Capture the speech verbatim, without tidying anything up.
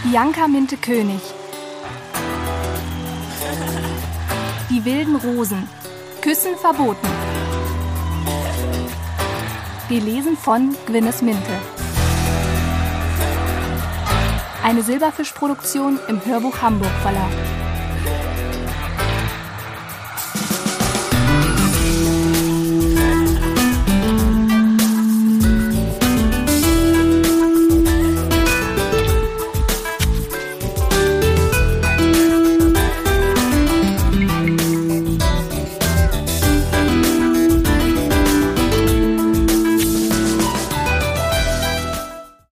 Bianca Minte-König. Die wilden Rosen. Küssen verboten. Gelesen von Gwyneth Minte. Eine Silberfisch-Produktion im Hörbuch Hamburg Verlag.